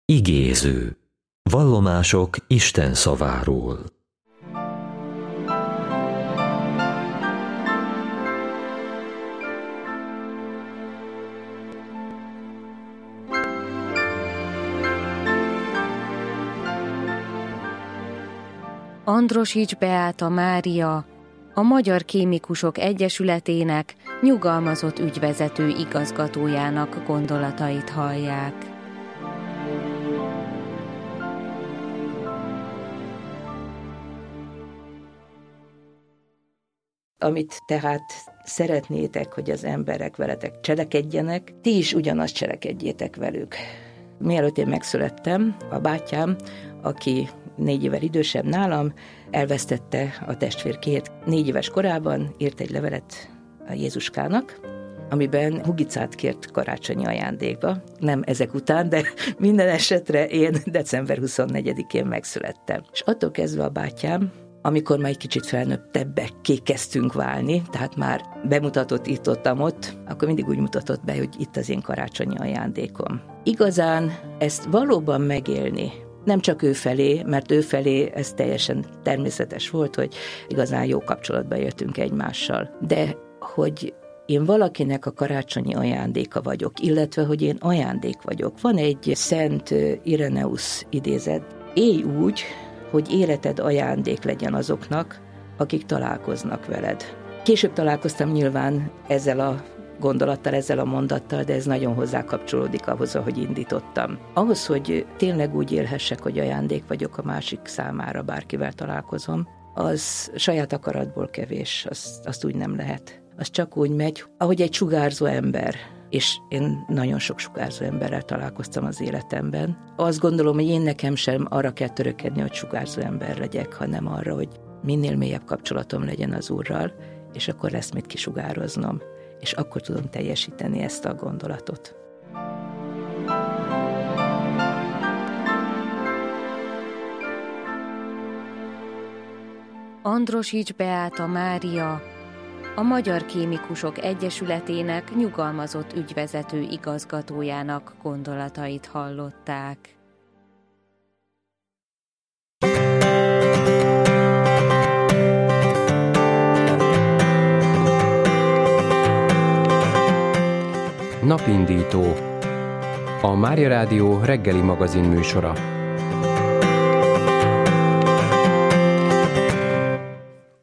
Igéző. Vallomások Isten szaváról. Androsics Beáta Mária, a Magyar Kémikusok Egyesületének nyugalmazott ügyvezető igazgatójának gondolatait hallják. Amit tehát szeretnétek, hogy az emberek veletek cselekedjenek, ti is ugyanazt cselekedjétek velük. Mielőtt én megszülettem, a bátyám, aki 4 évvel idősebb nálam, elvesztette a testvérkét. 4 éves korában írt egy levelet a Jézuskának, amiben hugicát kért karácsonyi ajándékba. Nem ezek után, de minden esetre én december 24-én megszülettem. És attól kezdve a bátyám, amikor már egy kicsit felnőttebbekké kezdtünk válni, tehát már bemutatott itt-ott, akkor mindig úgy mutatott be, hogy itt az én karácsonyi ajándékom. Igazán ezt valóban megélni, nem csak ő felé, mert ő felé ez teljesen természetes volt, hogy igazán jó kapcsolatba éltünk egymással. De hogy én valakinek a karácsonyi ajándéka vagyok, illetve hogy én ajándék vagyok. Van egy Szent Ireneusz idézet. Élj úgy, hogy életed ajándék legyen azoknak, akik találkoznak veled. Később találkoztam nyilván ezzel a gondolattal, ezzel a mondattal, de ez nagyon hozzá kapcsolódik ahhoz, ahogy indítottam. Ahhoz, hogy tényleg úgy élhessek, hogy ajándék vagyok a másik számára, bárkivel találkozom, az saját akaratból kevés, azt úgy nem lehet. Az csak úgy megy, ahogy egy sugárzó ember, és én nagyon sok sugárzó emberrel találkoztam az életemben. Azt gondolom, hogy én nekem sem arra kell törekedni, hogy sugárzó ember legyek, hanem arra, hogy minél mélyebb kapcsolatom legyen az Úrral, és akkor lesz mit kisugároznom, és akkor tudom teljesíteni ezt a gondolatot. Androsics Beáta Mária, a Magyar Kémikusok Egyesületének nyugalmazott ügyvezető igazgatójának gondolatait hallották. Napindító. A Mária Rádió reggeli magazin műsora.